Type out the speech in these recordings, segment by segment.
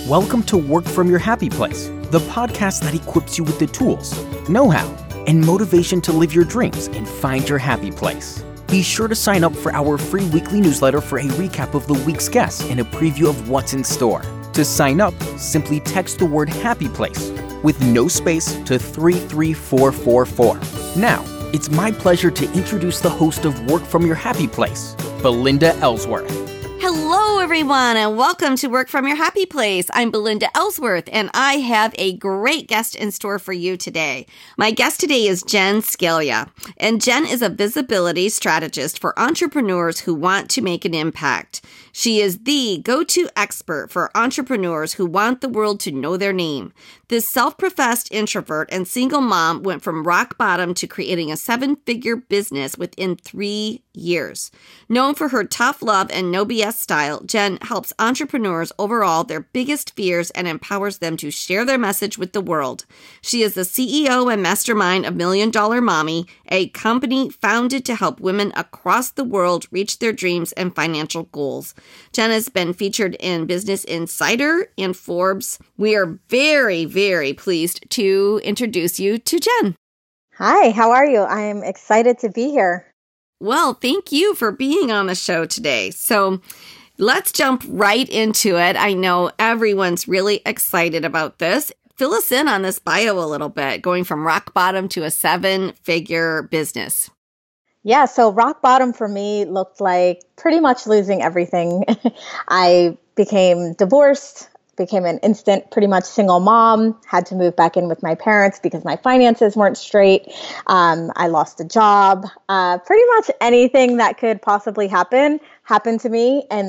Welcome to Work From Your Happy Place, the podcast that equips you with the tools, know-how, and motivation to live your dreams and find your happy place. Be sure to sign up for our free weekly newsletter for a recap of the week's guests and a preview of what's in store. To sign up, simply text the word Happy Place with no space to 33444. Now, it's my pleasure to introduce the host of Work From Your Happy Place, Belinda Ellsworth. Hello, everyone, and welcome to Work From Your Happy Place. I'm Belinda Ellsworth, and I have a great guest in store for you today. My guest today is Jen Scalia, and Jen is a visibility strategist for entrepreneurs who want to make an impact. She is the go-to expert for entrepreneurs who want the world to know their name. This self-professed introvert and single mom went from rock bottom to creating a 7-figure business within 3 years. Known for her tough love and no BS style, Jen helps entrepreneurs overall their biggest fears and empowers them to share their message with the world. She is the CEO and mastermind of Million Dollar Mommy, a company founded to help women across the world reach their dreams and financial goals. Jen has been featured in Business Insider and Forbes. We are very pleased to introduce you to Jen. Hi, how are you? I'm excited to be here. Well, thank you for being on the show today. So let's jump right into it. I know everyone's really excited about this. Fill us in on this bio a little bit, going from rock bottom to a 7-figure business. Yeah, so rock bottom for me looked like pretty much losing everything. I became divorced, became an instant pretty much single mom, had to move back in with my parents because my finances weren't straight. I lost a job. Pretty much anything that could possibly happen happened to me. And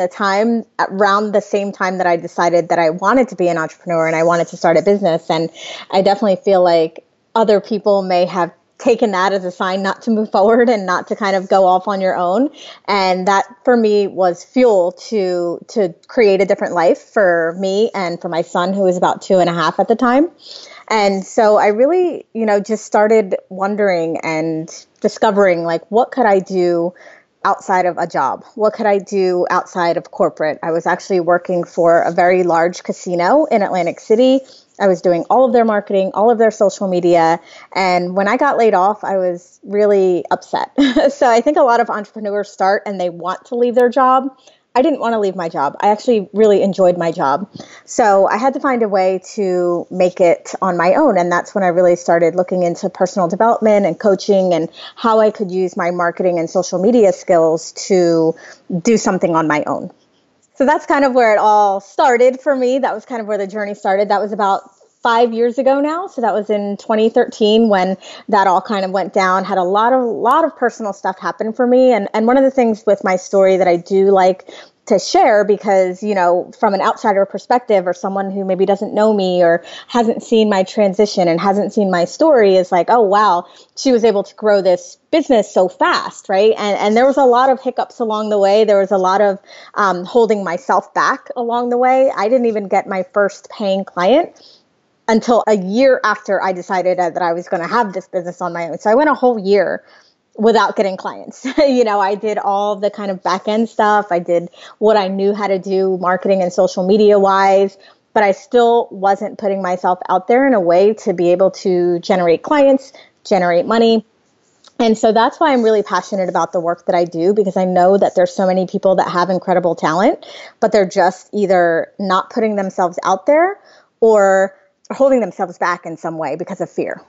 around the same time that I decided that I wanted to be an entrepreneur and I wanted to start a business. And I definitely feel like other people may have taken that as a sign not to move forward and not to kind of go off on your own. And that for me was fuel to create a different life for me and for my son, who was about 2.5 at the time. And so I really, just started wondering and discovering, like, what could I do outside of a job? What could I do outside of corporate? I was actually working for a very large casino in Atlantic City. I was doing all of their marketing, all of their social media. And when I got laid off, I was really upset. So I think a lot of entrepreneurs start and they want to leave their job. I didn't want to leave my job. I actually really enjoyed my job. So I had to find a way to make it on my own. And that's when I really started looking into personal development and coaching and how I could use my marketing and social media skills to do something on my own. So that's kind of where it all started for me. That was kind of where the journey started. That was about 5 years ago now. So that was in 2013 when that all kind of went down. Had a lot of personal stuff happen for me. And one of the things with my story that I do like to share, because, from an outsider perspective or someone who maybe doesn't know me or hasn't seen my transition and hasn't seen my story, is like, oh, wow, she was able to grow this business so fast, right? And there was a lot of hiccups along the way. There was a lot of holding myself back along the way. I didn't even get my first paying client until a year after I decided that I was going to have this business on my own. So I went a whole year without getting clients. I did all the kind of back end stuff. I did what I knew how to do marketing and social media wise, but I still wasn't putting myself out there in a way to be able to generate clients, generate money. And so that's why I'm really passionate about the work that I do, because I know that there's so many people that have incredible talent, but they're just either not putting themselves out there or holding themselves back in some way because of fear.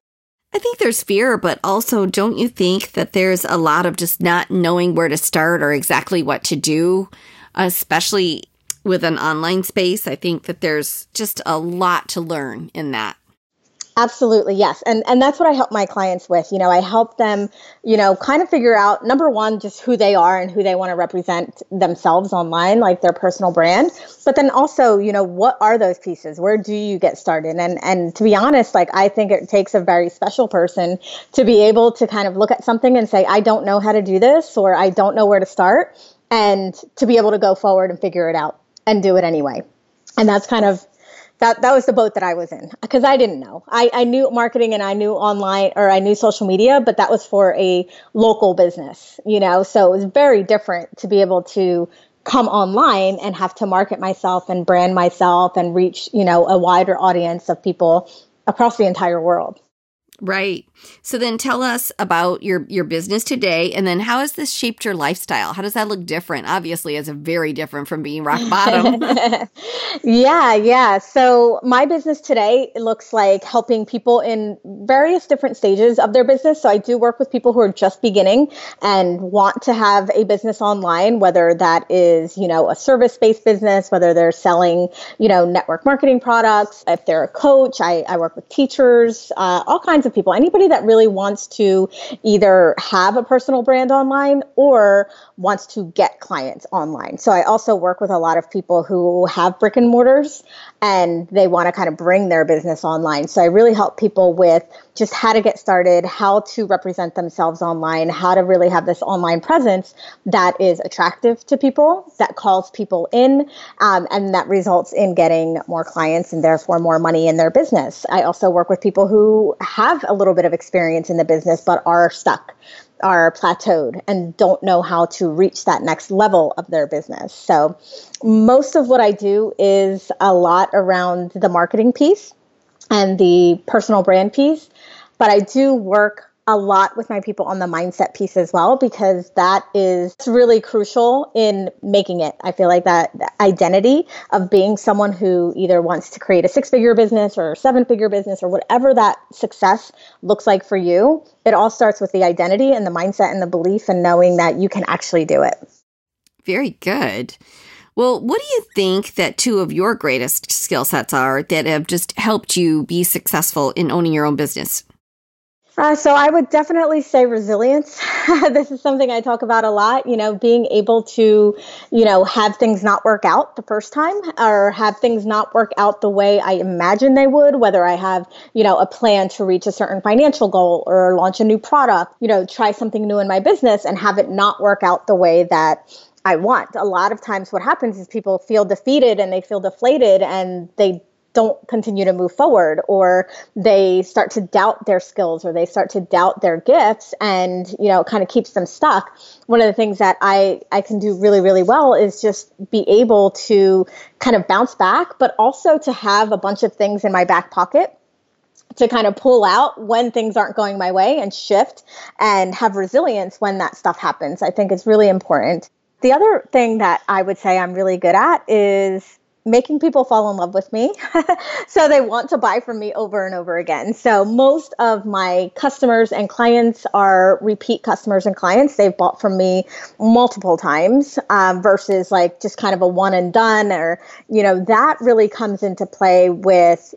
I think there's fear, but also don't you think that there's a lot of just not knowing where to start or exactly what to do, especially with an online space? I think that there's just a lot to learn in that. Absolutely, yes. And that's what I help my clients with. I help them, kind of figure out, number one, just who they are and who they want to represent themselves online, like their personal brand. But then also, what are those pieces? Where do you get started? And to be honest, like, I think it takes a very special person to be able to kind of look at something and say, I don't know how to do this, or I don't know where to start, and to be able to go forward and figure it out and do it anyway. And that's kind of That was the boat that I was in, because I didn't know. I knew marketing and I knew online, or I knew social media, but that was for a local business, so it was very different to be able to come online and have to market myself and brand myself and reach, a wider audience of people across the entire world. Right. So then tell us about your business today, and then how has this shaped your lifestyle? How does that look different? Obviously, it's very different from being rock bottom. Yeah. So my business today looks like helping people in various different stages of their business. So I do work with people who are just beginning and want to have a business online, whether that is, a service-based business, whether they're selling, network marketing products. If they're a coach, I work with teachers, all kinds of people, anybody that really wants to either have a personal brand online or wants to get clients online. So I also work with a lot of people who have brick and mortars and they want to kind of bring their business online. So I really help people with just how to get started, how to represent themselves online, how to really have this online presence that is attractive to people, that calls people in, and that results in getting more clients and therefore more money in their business. I also work with people who have a little bit of experience in the business but are stuck, are plateaued, and don't know how to reach that next level of their business. So most of what I do is a lot around the marketing piece and the personal brand piece, but I do work a lot with my people on the mindset piece as well, because that is really crucial in making it. I feel like that identity of being someone who either wants to create a 6-figure business or a 7-figure business or whatever that success looks like for you, it all starts with the identity and the mindset and the belief and knowing that you can actually do it. Very good. Well, what do you think that 2 of your greatest skill sets are that have just helped you be successful in owning your own business? So I would definitely say resilience. This is something I talk about a lot, being able to, have things not work out the first time or have things not work out the way I imagine they would, whether I have, a plan to reach a certain financial goal or launch a new product, try something new in my business and have it not work out the way that I want. A lot of times what happens is people feel defeated and they feel deflated and they don't continue to move forward, or they start to doubt their skills, or they start to doubt their gifts, and it kind of keeps them stuck. One of the things that I can do really, really well is just be able to kind of bounce back, but also to have a bunch of things in my back pocket to kind of pull out when things aren't going my way and shift and have resilience when that stuff happens. I think it's really important. The other thing that I would say I'm really good at is making people fall in love with me so they want to buy from me over and over again. So most of my customers and clients are repeat customers and clients. They've bought from me multiple times versus like just kind of a one and done, or, that really comes into play with,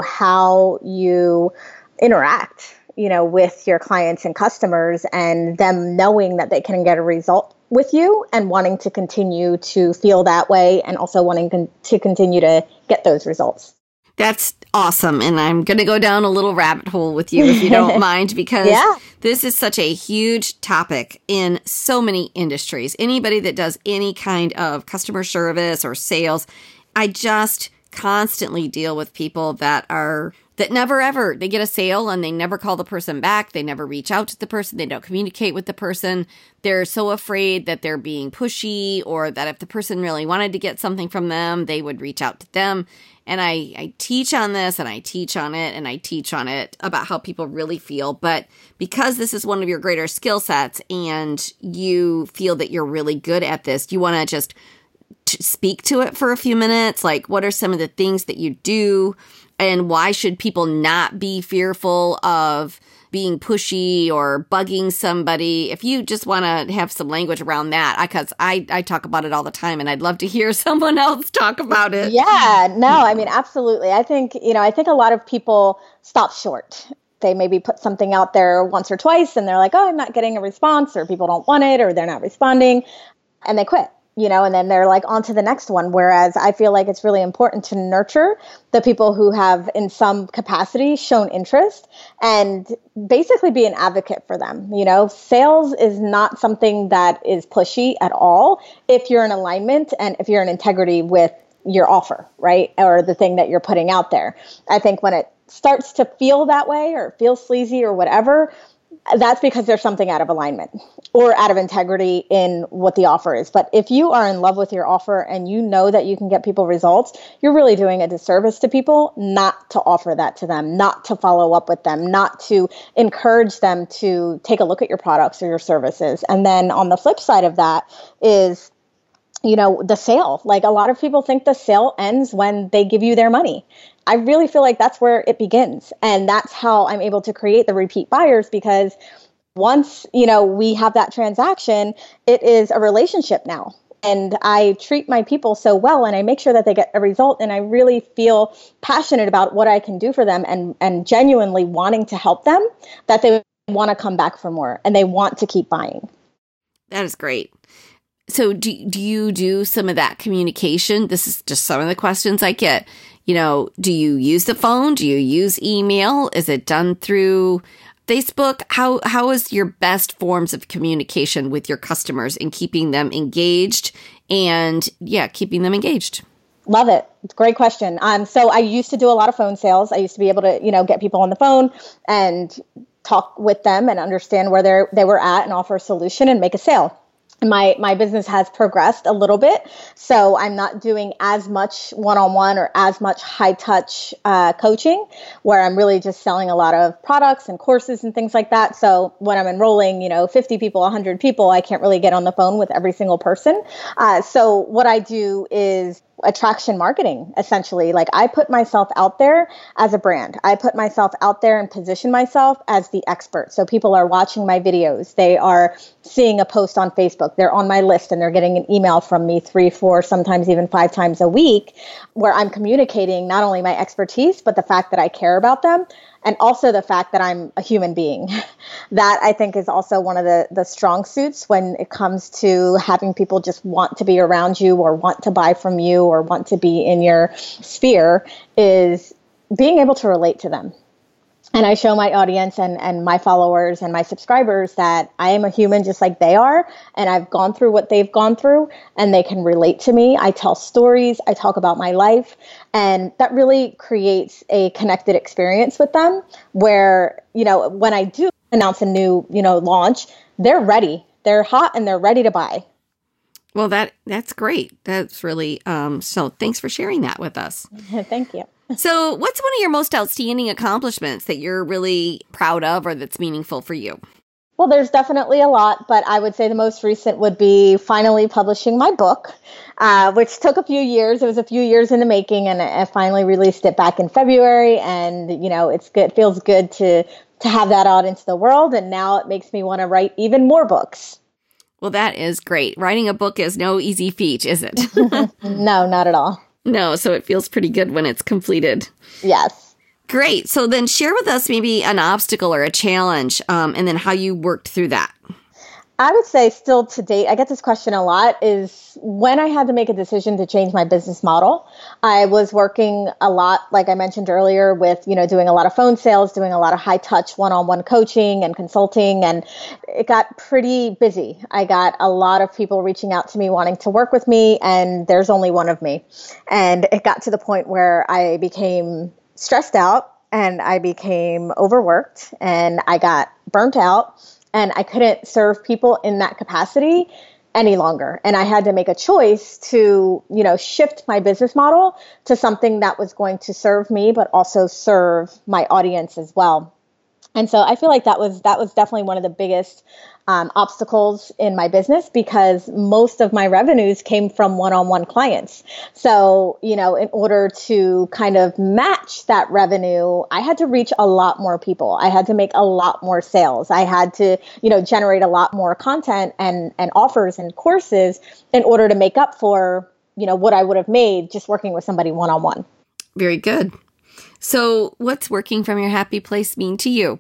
how you interact, with your clients and customers and them knowing that they can get a result with you and wanting to continue to feel that way and also wanting to continue to get those results. That's awesome. And I'm going to go down a little rabbit hole with you if you don't mind, because this is such a huge topic in so many industries. Anybody that does any kind of customer service or sales, I just constantly deal with people that never ever, they get a sale and they never call the person back. They never reach out to the person. They don't communicate with the person. They're so afraid that they're being pushy, or that if the person really wanted to get something from them, they would reach out to them. And I teach on this and I teach on it and I teach on it about how people really feel. But because this is one of your greater skill sets and you feel that you're really good at this, you want to just speak to it for a few minutes. Like, what are some of the things that you do? And why should people not be fearful of being pushy or bugging somebody? If you just want to have some language around that, because I talk about it all the time and I'd love to hear someone else talk about it. Yeah, no, I mean, absolutely. I think a lot of people stop short. They maybe put something out there once or twice and they're like, oh, I'm not getting a response, or people don't want it, or they're not responding, and they quit. And then they're like on to the next one. Whereas I feel like it's really important to nurture the people who have in some capacity shown interest and basically be an advocate for them. Sales is not something that is pushy at all if you're in alignment and if you're in integrity with your offer, right? Or the thing that you're putting out there. I think when it starts to feel that way or feel sleazy or whatever, that's because there's something out of alignment or out of integrity in what the offer is. But if you are in love with your offer and you know that you can get people results, you're really doing a disservice to people not to offer that to them, not to follow up with them, not to encourage them to take a look at your products or your services. And then on the flip side of that is, the sale. Like, a lot of people think the sale ends when they give you their money. I really feel like that's where it begins. And that's how I'm able to create the repeat buyers, because once, we have that transaction, it is a relationship now. And I treat my people so well, and I make sure that they get a result. And I really feel passionate about what I can do for them, and genuinely wanting to help them, that they want to come back for more and they want to keep buying. That is great. So do you do some of that communication? This is just some of the questions I get. Do you use the phone? Do you use email? Is it done through Facebook? How is your best forms of communication with your customers and keeping them engaged keeping them engaged? Love it. It's a great question. So I used to do a lot of phone sales. I used to be able to, get people on the phone and talk with them and understand where they were at and offer a solution and make a sale. My business has progressed a little bit, so I'm not doing as much one-on-one or as much high-touch coaching, where I'm really just selling a lot of products and courses and things like that. So when I'm enrolling, 50 people, 100 people, I can't really get on the phone with every single person. So what I do is attraction marketing, essentially. Like, I put myself out there as a brand. I put myself out there and position myself as the expert. So people are watching my videos. They are seeing a post on Facebook. They're on my list, and they're getting an email from me 3, 4, sometimes even 5 times a week, where I'm communicating not only my expertise, but the fact that I care about them, and also the fact that I'm a human being. That, I think, is also one of the strong suits when it comes to having people just want to be around you or want to buy from you or want to be in your sphere, is being able to relate to them. And I show my audience and my followers and my subscribers that I am a human just like they are, and I've gone through what they've gone through, and they can relate to me. I tell stories, I talk about my life, and that really creates a connected experience with them where, when I do announce a new, launch, they're ready. They're hot and they're ready to buy. Well, that's great. That's really, so thanks for sharing that with us. Thank you. So what's one of your most outstanding accomplishments that you're really proud of or that's meaningful for you? Well, there's definitely a lot, but I would say the most recent would be finally publishing my book, which took a few years. It was a few years in the making, and I finally released it back in February. And, it's good. It feels good to have that out into the world. And now it makes me want to write even more books. Well, that is great. Writing a book is no easy feat, is it? No, not at all. No, so it feels pretty good when it's completed. Yes. Great. So then share with us maybe an obstacle or a challenge, and then how you worked through that. I would say still to date, I get this question a lot, is when I had to make a decision to change my business model. I was working a lot, like I mentioned earlier, with, doing a lot of phone sales, doing a lot of high touch one-on-one coaching and consulting, and it got pretty busy. I got a lot of people reaching out to me wanting to work with me, and there's only one of me. And it got to the point where I became stressed out, and I became overworked, and I got burnt out. And I couldn't serve people in that capacity any longer. And I had to make a choice to, shift my business model to something that was going to serve me, but also serve my audience as well. And so I feel like that was definitely one of the biggest obstacles in my business, because most of my revenues came from one-on-one clients. So, in order to kind of match that revenue, I had to reach a lot more people. I had to make a lot more sales. I had to, generate a lot more content and offers and courses in order to make up for, what I would have made just working with somebody one-on-one. Very good. So what's working from your happy place mean to you?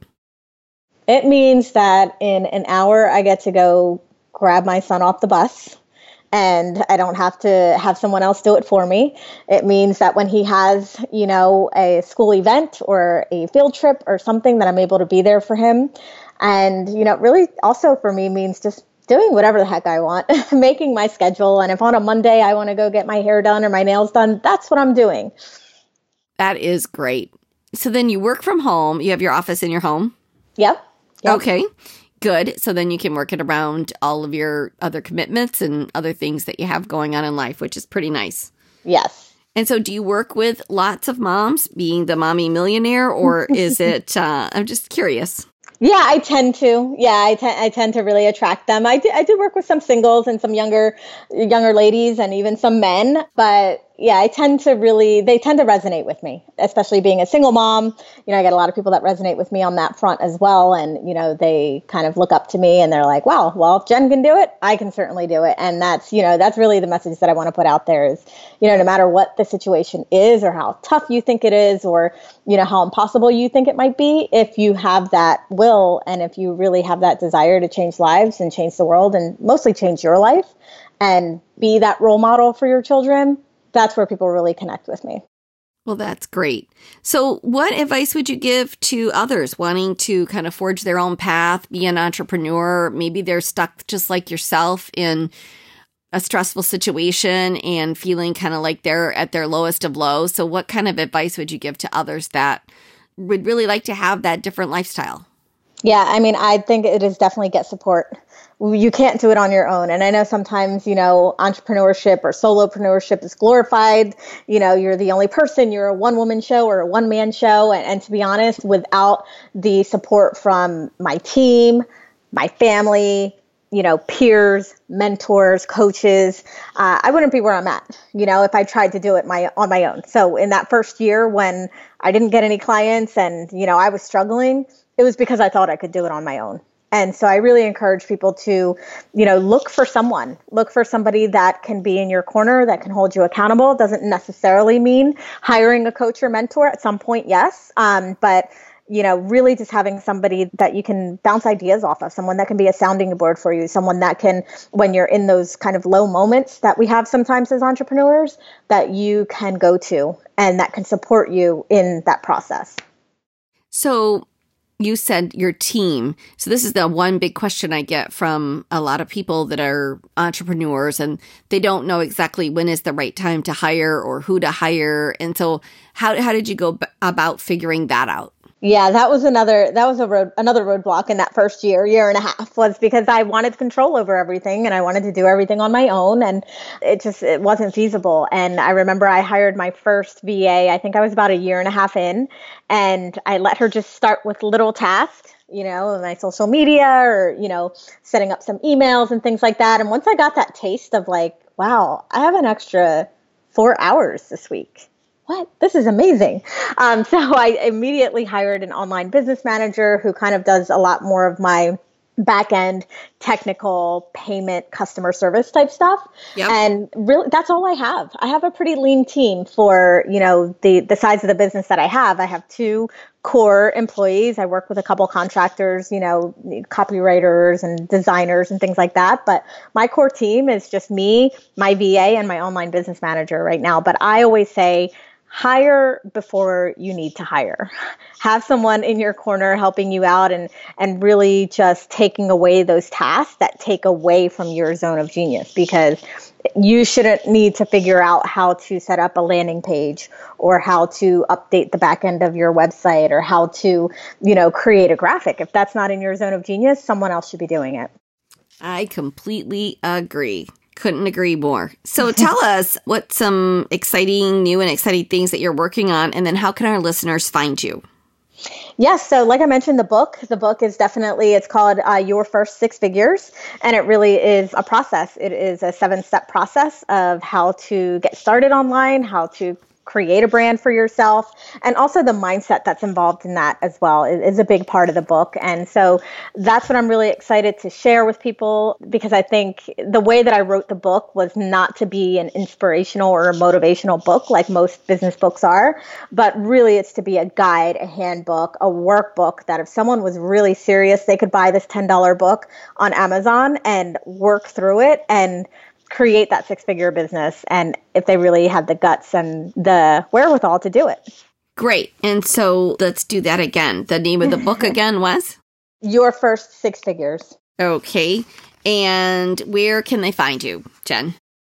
It means that in an hour, I get to go grab my son off the bus, and I don't have to have someone else do it for me. It means that when he has, a school event or a field trip or something, that I'm able to be there for him. And, really also for me means just doing whatever the heck I want, making my schedule. And if on a Monday I want to go get my hair done or my nails done, that's what I'm doing. That is great. So then you work from home. You have your office in your home? Yep. Yep. Okay, good. So then you can work it around all of your other commitments and other things that you have going on in life, which is pretty nice. Yes. And so do you work with lots of moms, being the mommy millionaire, or is it, I'm just curious. Yeah, I tend to. Yeah, I tend to really attract them. I do work with some singles and some younger ladies and even some men. But yeah, they tend to resonate with me, especially being a single mom. I get a lot of people that resonate with me on that front as well. And, they kind of look up to me and they're like, wow, well, if Jen can do it, I can certainly do it. And that's really the message that I want to put out there is, no matter what the situation is or how tough you think it is or, how impossible you think it might be, if you have that will and if you really have that desire to change lives and change the world and mostly change your life and be that role model for your children, that's where people really connect with me. Well, that's great. So what advice would you give to others wanting to kind of forge their own path, be an entrepreneur? Maybe they're stuck just like yourself in a stressful situation and feeling kind of like they're at their lowest of low. So what kind of advice would you give to others that would really like to have that different lifestyle? Yeah, I think it is definitely get support. You can't do it on your own. And I know sometimes, entrepreneurship or solopreneurship is glorified. You're the only person, you're a one-woman show or a one-man show. And to be honest, without the support from my team, my family, peers, mentors, coaches, I wouldn't be where I'm at, if I tried to do it on my own. So in that first year when I didn't get any clients and, I was struggling, it was because I thought I could do it on my own. And so I really encourage people to, look for somebody that can be in your corner, that can hold you accountable. It doesn't necessarily mean hiring a coach or mentor at some point, yes. But really just having somebody that you can bounce ideas off of, someone that can be a sounding board for you, someone that can, when you're in those kind of low moments that we have sometimes as entrepreneurs, that you can go to and that can support you in that process. So you said your team. So this is the one big question I get from a lot of people that are entrepreneurs, and they don't know exactly when is the right time to hire or who to hire. And so how did you go about figuring that out? Yeah, that was another roadblock in that first year and a half, was because I wanted control over everything and I wanted to do everything on my own, and it wasn't feasible. And I remember I hired my first VA, I think I was about a year and a half in, and I let her just start with little tasks, my social media or, setting up some emails and things like that. And once I got that taste of like, wow, I have an extra 4 hours this week. What? This is amazing. So I immediately hired an online business manager who kind of does a lot more of my back-end technical payment customer service type stuff. Yep. And really, that's all I have. I have a pretty lean team for, the size of the business that I have. I have 2 core employees. I work with a couple contractors, copywriters and designers and things like that. But my core team is just me, my VA, and my online business manager right now. But I always say, hire before you need to hire. Have someone in your corner helping you out and really just taking away those tasks that take away from your zone of genius, because you shouldn't need to figure out how to set up a landing page or how to update the back end of your website or how to, create a graphic. If that's not in your zone of genius, someone else should be doing it. I completely agree. Couldn't agree more. So tell us what some new and exciting things that you're working on, and then how can our listeners find you? Yes. So like I mentioned, the book is definitely, it's called Your First Six Figures. And it really is a process. It is a 7-step process of how to get started online, how to create a brand for yourself, and also the mindset that's involved in that as well is a big part of the book. And so that's what I'm really excited to share with people, because I think the way that I wrote the book was not to be an inspirational or a motivational book like most business books are, but really it's to be a guide, a handbook, a workbook that if someone was really serious, they could buy this $10 book on Amazon and work through it and create that 6-figure business, and if they really had the guts and the wherewithal to do it. Great. And so let's do that again. The name of the book again was? Your First 6 Figures. Okay. And where can they find you, Jen?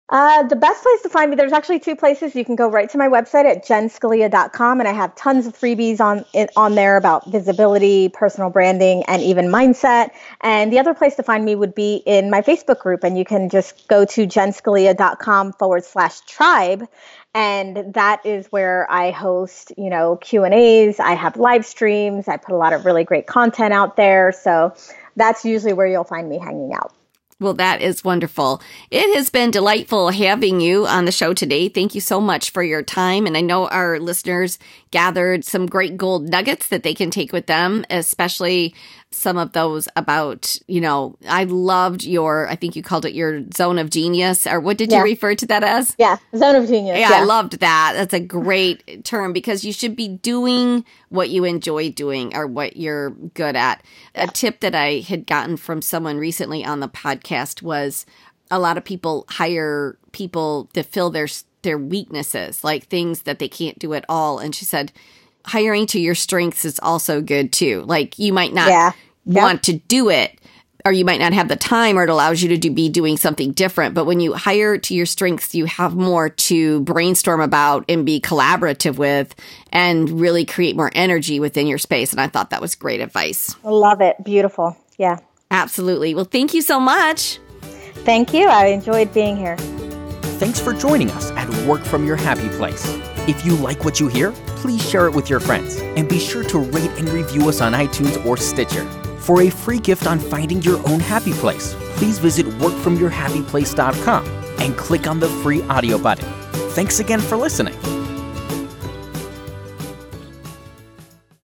The best place to find me, there's actually two places. You can go right to my website at jenscalia.com, and I have tons of freebies on there about visibility, personal branding, and even mindset. And the other place to find me would be in my Facebook group, and you can just go to jenscalia.com/tribe. And that is where I host, Q&As. I have live streams. I put a lot of really great content out there. So that's usually where you'll find me hanging out. Well, that is wonderful. It has been delightful having you on the show today. Thank you so much for your time. And I know our listeners gathered some great gold nuggets that they can take with them, especially some of those about, I loved I think you called it your zone of genius, or what did you refer to that as? Yeah, zone of genius. Yeah, I loved that. That's a great term because you should be doing what you enjoy doing or what you're good at. Yeah. A tip that I had gotten from someone recently on the podcast was a lot of people hire people to fill their weaknesses, like things that they can't do at all. And she said, hiring to your strengths is also good too. Like you might not want to do it, or you might not have the time, or it allows you to be doing something different. But when you hire to your strengths, you have more to brainstorm about and be collaborative with and really create more energy within your space. And I thought that was great advice. I love it. Beautiful. Yeah. Absolutely. Well, thank you so much. Thank you. I enjoyed being here. Thanks for joining us at Work From Your Happy Place. If you like what you hear, please share it with your friends and be sure to rate and review us on iTunes or Stitcher. For a free gift on finding your own happy place, please visit workfromyourhappyplace.com and click on the free audio button. Thanks again for listening.